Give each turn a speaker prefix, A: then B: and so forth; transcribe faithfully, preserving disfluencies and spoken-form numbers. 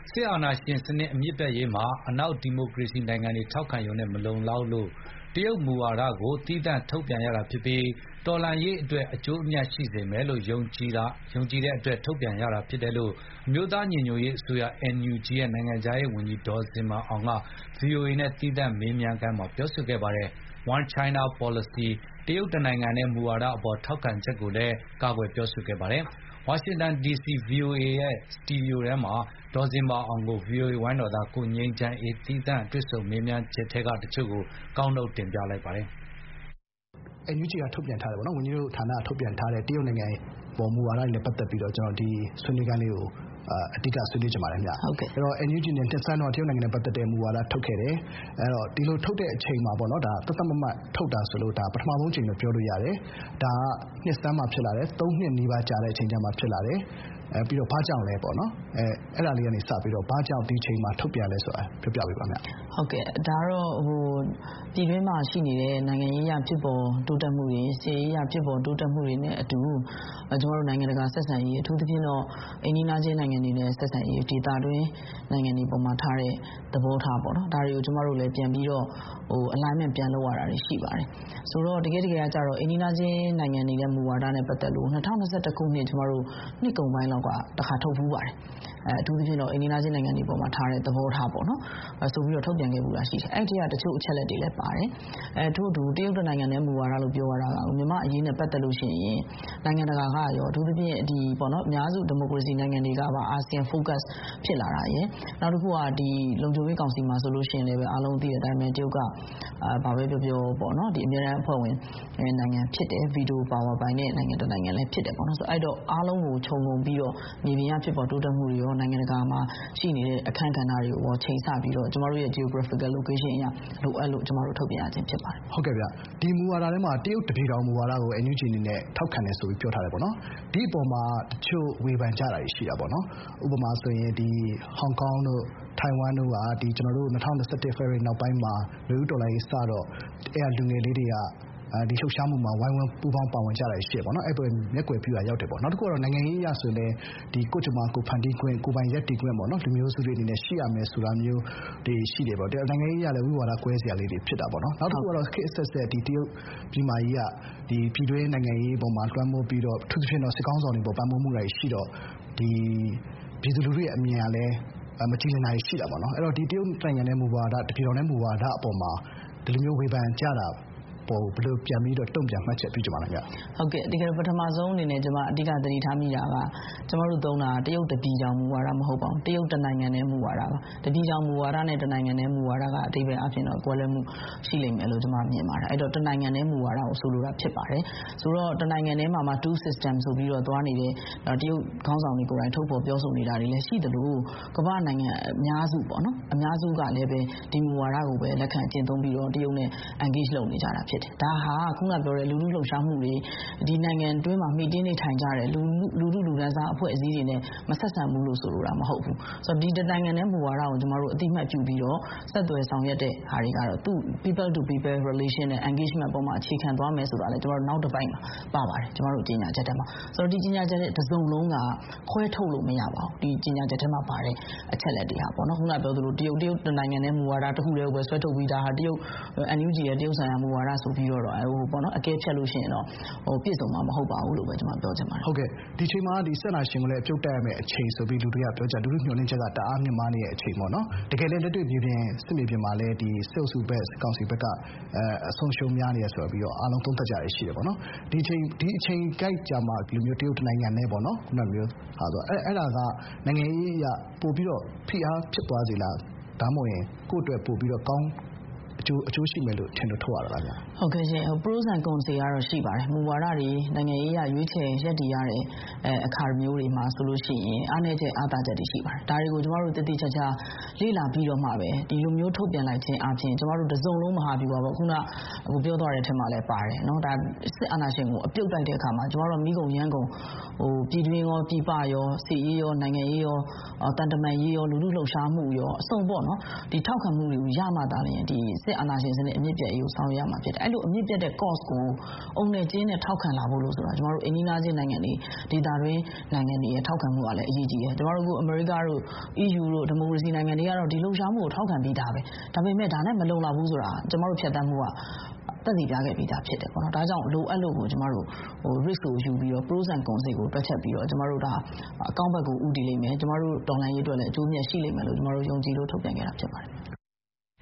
A: စစ်အာဏာရှင်စနစ်အမြစ်ပြတ်ရေးမှာအနောက်ဒီမိုကရေစီနိုင်ငံတွေထောက်ခံရုံနဲ့မလုံလောက်လို့တရုတ်မူဝါဒကိုသီးသန့်ထုတ်ပြန်ရတာဖြစ်ပြီးတော်လှန်ရေးအတွက်အကျိုးအမြတ်ရှိစေမယ်လို့ယုံကြည်တာယုံကြည်တဲ့အတွက်ထုတ်ပြန်ရတာဖြစ်တယ်လို့အမျိုးသားညီညွတ်ရေးအစိုးရ အန် ယူ ဂျီ ရဲ့နိုင်ငံခြားရေးဝန်ကြီးဒေါ်ဇင်မာအောင်က ဗွီအိုအေနဲ့သီးသန့်မေးမြန်းခန်းမှာပြောဆိုခဲ့ပါတယ်။ One China Policy တရုတ်တနိုင်ငံနဲ့မူဝါဒအပေါ်ထောက်ခံချက်ကိုလည်းကာကွယ်ပြောဆိုခဲ့ပါတယ်။ ဝါရှင်တန်ဒီစီ ဗွီအိုအေရဲ့စတူဒီယိုထဲမှာဒေါ်ဇင်မာအောင်ကို ဗွီအိုအေဝိုင်းတော်သားကိုငြိမ်းချမ်းအေးသီးသန့်တွေ့ဆုံမေးမြန်းချက်ထဲကတချို့ကိုကောက်နှုတ်တင်ပြလိုက်ပါတယ်
B: ။ အန် ယူ ဂျီ ကထုတ်ပြန်ထားတယ်ပေါ့နော်ဝန်ကြီးတို့ဌာနကထုတ်ပြန်ထားတဲ့တရုတ်နိုင်ငံပေါ်မူဝါဒတွေနဲ့ပတ်သက်ပြီးတော့ကျွန်တော်ဒီဆွေးနွေးခန်းလေးကိုအဓိကဆွေးနွေးချင်ပါတယ်ခင်ဗျ။
C: ဟုတ်ကဲ့။အဲ့
B: တော့ အန် ယူ ဂျီ နဲ့တက်ဆန်းတော့တရုတ်နိုင်ငံနဲ့ပတ်သက်တဲ့မူဝါဒထုတ်ခဲ့တယ်။အဲ့တော့ဒီလိုထုတ်တဲ့အချိန်မှာပေါ့နော်ဒါသတ်သတ်မှတ်မှတ်ထုတ်တာဆိုလို့ဒါပထမဆုံးချိန်လို့ပြောလို့ရတယ်။ဒါကနှစ်စမ်းမှဖြစ်လာတယ်။သုံးနှစ်နီးပါးကြာတဲ့အချိန်ကျမှဖြစ်လာတယ်။အဲပြီးတော့ဘာကြောင့်လဲပေါ့နော်အဲအဲ့ဒါလေးကနေစပြီးတော့ဘာကြောင့်ဒီချိန်မှာထုတ်ပြန်လဲဆိုတာပြောပြပေးပါမယ်
C: ။ဟုတ်ကဲ့ဒါတော့ဟိုပြည်တွင်းမှာရှိနေတဲ့နိုင်ငံရေးရဖြစ်ပေါ်တိုးတက်မှုတွေစီးရေးရဖြစ်ပေါ်တိုးတက်မှုတွေနဲ့အတူကျွန်တော်တို့နိုင်ငံတကာဆက်ဆံရေးအထူးသဖြင့်တော့အိန္ဒိယချင်းနိုင်ငံတွေနဲ့ဆက်ဆံရေးဒေသတွင်းနိုင်ငံတွေပေါ်မှာထားတဲ့သဘောထားပေါ့နော်ဒါတွေကိုကျွန်တော်တို့လည်းပြန်ပြီးတော့ဟို alignment ပြန်လုပ်ရတာတွေရှိပါတယ်။ဆိုတော့တကယ်တကယ်ကကြတော့အိန္ဒိယချင်းနိုင်ငံတွေနဲ့မူဝါဒနဲ့ပတ်သက်လို့နှစ်ထောင်နှစ်ဆယ့်တစ်ခုနှစ်ကျွန်တော်တို့နှစ်ကုန်ပိုင်းလောက်ကတခါထုတ်ဖူးပါတယ်။အဲအထူးသဖြင့်တော့အိန္ဒိယချင်းနိုင်ငံတွေပေါ်မှာထားတဲ့သဘောထားပေါ့နော်အဲဆိုပြီးတော့ထုတ်ပြန်ခဲ့မှုတာရှိတယ်။အဲ့ဒီကတချို့အချက်လက်တွေလည်းပါတယ်။အဲထို့တူတရုတ်တနိုင်ငံနဲ့မူဝါဒလို့ပြောရတာကမြန်မာအရေးနဲ့ပတ်သက်လို့ရှိရင်နိုင်ငံတကာကရောအထူးသဖြင့်ဒီပေါ့နော်အများစုဒီမိုကရေစီနိုင်ငံတွေကပါအာဆီယံ focus ဖြစ်လာတာရယ်နောက်တစ်ခုကဒီလုံခြုံရေးကောင်စီမှာဆိုလို့ရှိရင်လည်းအားလုံးသိတဲ့အတိုင်းပဲတရုတ်ကအာဘာပဲပြောပြောပေါ့နော်ဒီအများအားအဖွဲ့ဝင်နိုင်ငံဖြစ်တယ်ဗီတိုပါဝါပိုင်တဲ့နိုင်ငံတစ်နိုင်ငံလည်းဖြစ်တယ်ပေါ့နော်ဆိုအဲ့တော့အားလုံးကိုခြုံငုံပြီးတော့မြေပြင်ရဖြစ်ပေါ်တိုးတက်မှုတွေရောနိုင်ငံတကာမှာရှိနေတဲ့အခမ်းကဏ္ဍတွေကိုချိန်ဆပြီးတော့ကျမတို့ရဲ့ geographical location အရလိုအပ်လို့ကျမတို့ထုတ်ပြန်ရခြင်းဖြစ်ပါတယ်
B: ။ဟုတ်ကဲ့ဗျ။ဒီမူဝါဒထဲမှာတရုတ်တပြည်တော်မူဝါဒကို အန် ယူ ဂျီ အနေနဲ့ထောက်ခံတယ်ဆိုပြီးပြောထားတယ်ပေါ့နော်။ဒီအပေါ်မှာတချို့ဝေဖန်ကြတာရှိတာပေါ့နော်။ဥပမာဆိုရင်ဒီဟောင်ကောင်တို့ထိုင်ဝမ်တို့ကဒီကျွန်တော်တို့နှစ်ထောင်နှစ်ဆယ့်တစ်ဖေဖော်ဝါရီနောက်ပိုင်းမှာလူဦးတော်လိုင်းစတော့အဲ့လူငယ်လေးတွေကအဲဒီလှုပ်ရှားမှုမှာဝိုင်းဝန်းပူးပေါင်းပါဝင်ကြတာရှိတယ်ပေါ့နော်အဲ့ပေါ်မျက်ကွယ်ပြုတာရောက်တယ်ပေါ့နောက်တစ်ခုကတော့နိုင်ငံရေးအရဆိုရင်ဒီကိုယ့်ကြမ္မာကိုဖန်တီးခွင့်ကိုပိုင်ရက်တည်ခွင့်ပေါ့နော်လူမျိုးစုတွေအနေနဲ့ရှိရမယ်ဆိုတာမျိုးဒီရှိတယ်ပေါ့တဲ့နိုင်ငံရေးအရလည်းဝိဝါဒကွဲစရာလေးတွေဖြစ်တာပေါ့နော်နောက်တစ်ခုကတော့ခေတ်အဆက်ဆက်ဒီတရုတ်ပြည်မာကြီးကဒီပြည်တွင်းနိုင်ငံရေးပုံမှာလွှမ်းမိုးပြီးတော့ထူးထူးဖြင့်တော့စစ်ကောင်းဆောင်တွေပေါ်ပံ့ပိုးမှုတွေရှိတော့ဒီပြည်သူလူထုရဲ့အမြင်ကလည်းမကြည်လင်တာရှိတာပေါ့နော်အဲ့တော့ဒီတရုတ်နိုင်ငံရဲ့မူဝါဒတပြည်တော်ရဲ့မူဝါဒအပေါ်မှာဒီလိုမျိုးဝေဖန်ကြတာပေါ်ဘယ်လိုပြန်ပြီးတော့တုံ့ပြန်မှတ်ချက်ပြုကြပါလဲခင်ဗျ
C: ။ဟုတ်ကဲ့ဒီကပထမဆုံးအနေနဲ့ကျွန်မအဓိကသတိထားမိတာကကျွန်တော်တို့သုံးတာတရုတ်တပြည်ကြောင်မူဝါဒမဟုတ်ပါဘူး။တရုတ်တနိုင်ငံနဲ့မူဝါဒပါ။တပြည်ကြောင်မူဝါဒနဲ့တနိုင်ငံနဲ့မူဝါဒကအဓိပ္ပာယ်အဖြစ်တော့ကွဲလွဲမှုရှိလိမ့်မယ်လို့ကျွန်မမြင်ပါတယ်။အဲ့တော့တနိုင်ငံနဲ့မူဝါဒကိုဆိုလိုတာဖြစ်ပါတယ်။ဆိုတော့တနိုင်ငံထဲမှာမှ two system ဆိုပြီးတော့သွားနေတဲ့တရုတ်ခေါင်းဆောင်တွေကိုယ်တိုင်ထုတ်ဖော်ပြောဆိုနေတာတွေလည်းရှိသလိုကမ္ဘာနိုင်ငံအများစုပေါ့နော်အများစုကလည်းပဲဒီမူဝါဒကိုပဲလက်ခံကျင့်သုံးပြီးတော့တရုတ်နဲ့ engage လုပ်နေကြတာဖြစ်တယ်။ဒါဟာခုနပြောတဲ့လူလူလှုပ်ရှားမှုတွေဒီနိုင်ငံတွင်းမှာမိတင်းနေထိုင်ကြတဲ့လူလူလူလူဒန်းစားအဖွဲ့အစည်းတွေနဲ့မဆက်ဆံဘူးလို့ဆိုလိုတာမဟုတ်ဘူးဆိုတော့ဒီတနိုင်ငံနဲ့မူဝါဒကိုကျွန်တော်တို့အတိအမှတ်ပြုပြီးတော့ဆက်သွယ်ဆောင်ရွက်တဲ့ဟာတွေကတော့သူ people to people relation နဲ့ engagement ပေါ်မှာအခြေခံသွားမယ်ဆိုတာလည်းကျွန်တော်တို့နောက်တစ်ပိုင်းမှာပါပါတယ်ကျွန်တော်တို့ကြီးညာချက်ထဲမှာဆိုတော့ဒီကြီးညာချက်တဲ့တစ်စုံလုံးကခွဲထုတ်လို့မရပါဘူးဒီကြီးညာချက်ထဲမှာပါတဲ့အချက်လက်တွေဟာပေါ့နော်ခုနပြောသလိုတရုတ်တရုတ်တနိုင်ငံနဲ့မူဝါဒတစ်ခုတည်းကိုပဲဆွဲထုတ်ပြီးသားဟာတရုတ် အန် ယူ ဂျီ ရဲ့တရုတ်ဆိုင်ရာမူဝါဒဆိုပြီးတော့ဟိုပေါ့နော်အကဲဖြတ်လို့ရှိရင်တော့ဟိုပြည့်စုံမှာမဟုတ်ပါဘူးလို့ပဲကျွန်တော်ပြောချင်ပါတယ်
B: ဟုတ်ကဲ့ဒီချိန်မှာဒီဆက်နာရှင်ကိုလည်းအပြုတ်တက်ရမယ့်အချိန်ဆိုပြီးလူတွေကပြောကြလူလူညှို့နှင်းချက်ကတအားမြင့်မားနေတဲ့အချိန်ပေါ့နော်တကယ်လည်းလက်တွေ့ပြည်ပြင်စစ်မြေပြင်မှာလည်းဒီစစ်အုပ်စုဘက်ကောင်စီဘက်ကအဲအဆုံးရှုံးများနေရဆိုပြီးတော့အားလုံးသုံးသပ်ကြရရှိတယ်ပေါ့နော်ဒီအချိန်ဒီအချိန်ကြိုက်ကြမှာလူမျိုးတရုတ်နိုင်ငံနဲ့ပေါ့နော်ခုနမျိုးဟာဆိုအဲအဲ့ဒါကနိုင်ငံရေးအရပို့ပြီးတော့ဖိအားဖြစ်သွားစေလားဒါမှမဟုတ်ရင်ကိုယ့်အတွက်ပို့ပြီးတော့ကောင်းအကျိုးအကျိုးရှိမယ်လို့ထင်လို့ထုတ်ရတာလားဗျာ
C: ဟုတ်ကဲ့ရှင် pros and cons တွေကတော့ရှိပါတယ်မူဝါဒတွေနိုင်ငံရေးအရရွေးချယ်ရက်တည်ရတဲ့အဲအခါမျိုးတွေမှာဆိုလို့ရှိရင်အားနည်းချက်အားသာချက်တွေရှိပါတယ်ဒါတွေကိုကျွန်တော်တို့တည်တည်ချာချာလေ့လာပြီးတော့မှပဲဒီလိုမျိုးထုတ်ပြန်လိုက်ခြင်းအပြင်ကျွန်တော်တို့တစုံလုံးမဟာဗျူဟာပေါ့ခုနဟိုပြောသွားတဲ့အထက်မှာလည်းပါတယ်เนาะဒါစစ်အာဏာရှင်ကိုအပြုတ်တိုက်တဲ့အခါမှာကျွန်တော်တို့မိကုံရန်ကုန်ဟိုပြည်တွင်းရောပြည်ပရောစစ်ရေးရောနိုင်ငံရေးရောတန်တမာရေးရောလူလူလှုပ်ရှားမှုရောအစုံပေါ့เนาะဒီထောက်ခံမှုတွေကိုရမှသာလျှင်ဒီစစ်စစ်အာဏာရှင်စနစ်အမြင့်ပြတ်ရေးကိုဆောင်ရွက်ရမှာဖြစ်တယ်။အဲ့လိုအမြင့်ပြတ်တဲ့ cost ကိုအုံနဲ့ကျင်းနဲ့ထောက်ခံလာဖို့လို့ဆိုတာကျမတို့အိမ်နီးနားချင်းနိုင်ငံတွေဒေသတွင်းနိုင်ငံတွေရဲ့ထောက်ခံမှုကလည်းအရေးကြီးတယ်။ကျမတို့ကအမေရိကတို့ E U တို့ဒီမိုကရေစီနိုင်ငံတွေကတော့ဒီလှုပ်ရှားမှုကိုထောက်ခံပြီးသားပဲ။ဒါပေမဲ့ဒါနဲ့မလုံလောက်ဘူးဆိုတာကျမတို့ဖြတ်သန်းမှုကသက်သေပြခဲ့ပြီးသားဖြစ်တယ်ပေါ့နော်။ဒါကြောင့်လိုအပ်လို့ကိုကျမတို့ဟို risk ကိုယူပြီးတော့ pros and cons တွေကိုတွက်ချက်ပြီးတော့ကျမတို့ဒါအကောင့်ဘက်ကိုဦးတည်လိမ့်မယ်။ကျမတို့တော်လှန်ရေးအတွက်လည်းအကျိုးမြတ်ရှိလိမ့်မယ်လို့ကျမတို့ယုံကြည်လို့ထုတ်ပြန်ခဲ့တာဖြစ်ပါတယ်။